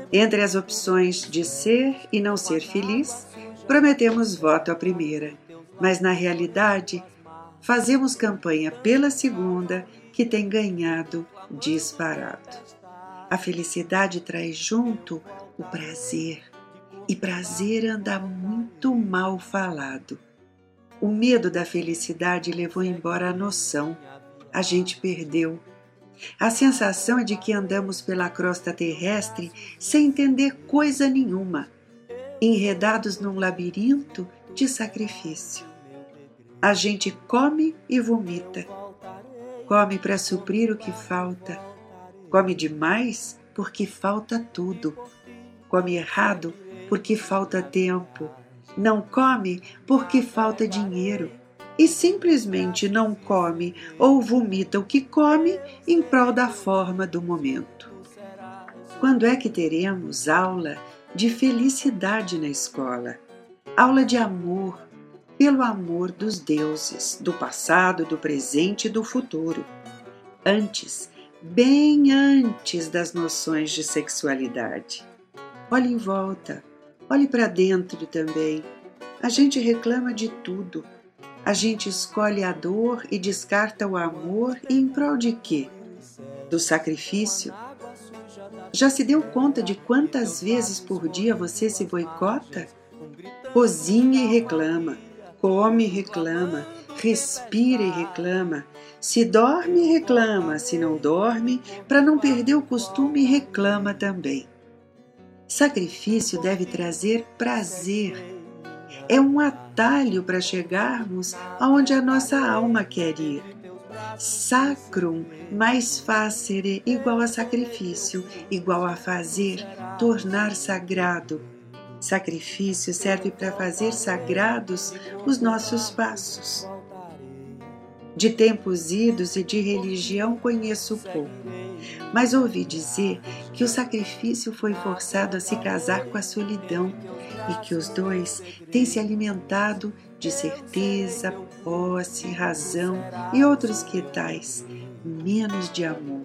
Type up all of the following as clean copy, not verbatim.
Entre as opções de ser e não ser feliz, prometemos voto à primeira, mas na realidade fazemos campanha pela segunda, que tem ganhado disparado. A felicidade traz junto o prazer, e prazer anda muito mal falado. O medo da felicidade levou embora a noção. A gente perdeu. A sensação é de que andamos pela crosta terrestre sem entender coisa nenhuma, enredados num labirinto de sacrifício. A gente come e vomita. Come para suprir o que falta. Come demais porque falta tudo. Come errado porque falta tempo. Não come porque falta dinheiro. E simplesmente não come ou vomita o que come em prol da forma do momento. Quando é que teremos aula de felicidade na escola? Aula de amor, pelo amor dos deuses, do passado, do presente e do futuro. Antes, bem antes das noções de sexualidade. Olhe em volta, olhe para dentro também. A gente reclama de tudo. A gente escolhe a dor e descarta o amor e em prol de quê? Do sacrifício? Já se deu conta de quantas vezes por dia você se boicota? Cozinha e reclama, come e reclama, respira e reclama, se dorme e reclama, se não dorme, para não perder o costume reclama também. Sacrifício deve trazer prazer. É um atalho para chegarmos aonde a nossa alma quer ir. Sacrum mais facere igual a sacrifício, igual a fazer, tornar sagrado. Sacrifício serve para fazer sagrados os nossos passos. De tempos idos e de religião conheço pouco, mas ouvi dizer que o sacrifício foi forçado a se casar com a solidão e que os dois têm se alimentado de certeza, posse, razão e outros que tais, menos de amor.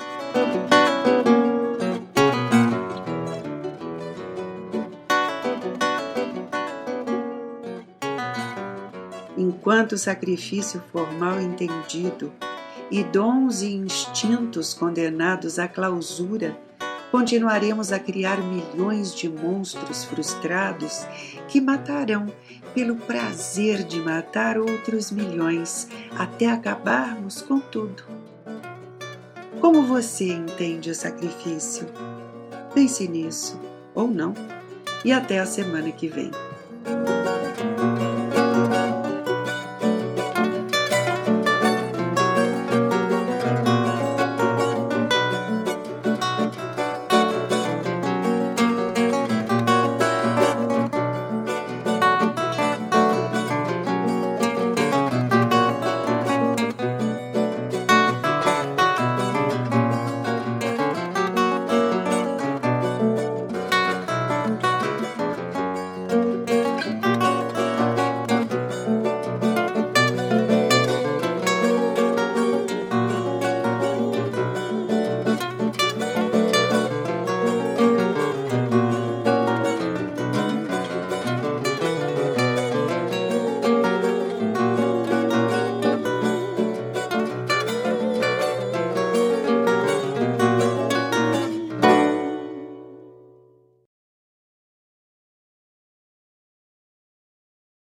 Enquanto o sacrifício for mal entendido e dons e instintos condenados à clausura, continuaremos a criar milhões de monstros frustrados que matarão pelo prazer de matar outros milhões até acabarmos com tudo. Como você entende o sacrifício? Pense nisso, ou não, e até a semana que vem.